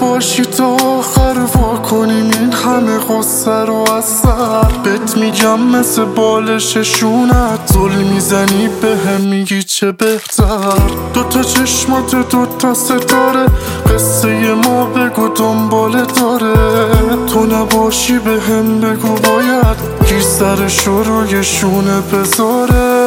باشی تا آخر وا کنیم این همه غصه رو از سر. بهت میگم مثل بالش شونت زل میزنی بهم میگی چه بهتر. دوتا چشمات دوتا ستاره قصه ما بگو دنباله داره. تو نباشی بهم بگو باید کی سرشو روی شونه بذاره.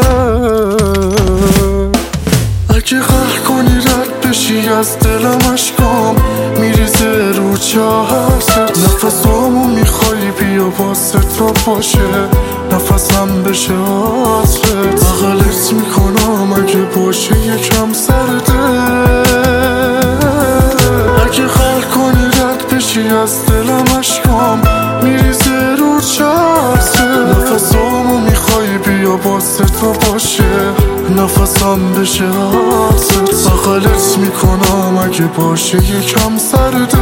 اگه قهر کنی رد بشی از دلم اشکام میریزه رو چهست. نفسامو میخوای بیا واسه تو باشه نفسم بشه عطرت. بغلت میکنم اگه باشه یکم سرده. اگه قهر کنی رد بشی از دلم اشکام میریزه رو چهست. نفسامو میخوای بیا واسه تو باشه نفسم بشه عطرت. بغلت میکنم اگه باشه یکم سرده.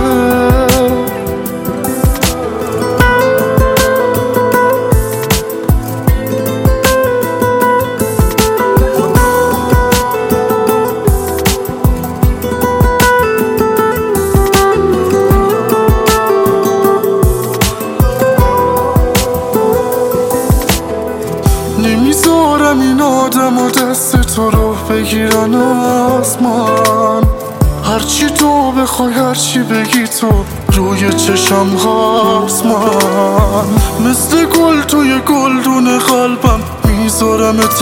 نمیذارم این آدم و دست تو رو بگیرن از من. هرچی تو بخوای هرچی بگی تو روی چشم هست. من مثل گل توی گلدون قلبم میذارمت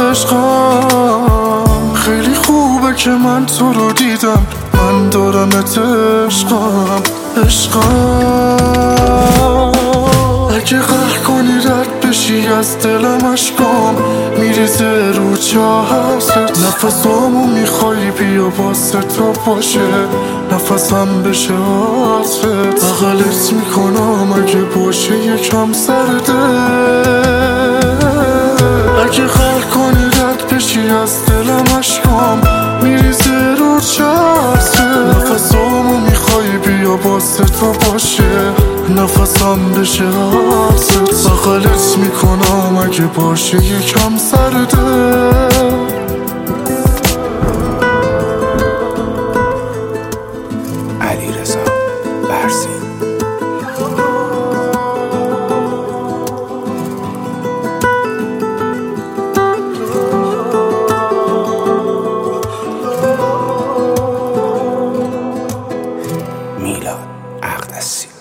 عشقم. خیلی خوبه که من تو رو دیدم من دارمت عشقم. اگه قهر کنی رد بشی از دلم اشکام میریزه رو چهست. نفسامو میخوای بیا واسه تو باشه نفسم بشه عطرت. بغلت میکنم اگه باشه یکم سرده. اگه قهر کنی رد بشی از دلم اشکام میریزه رو چهست. نفسامو میخوای بیا واسه تو باشه نفسم بشه عطرت. بغلت میکنم اگه باشه یکم سرده. علیرضا برزین. میلاد اقدسی.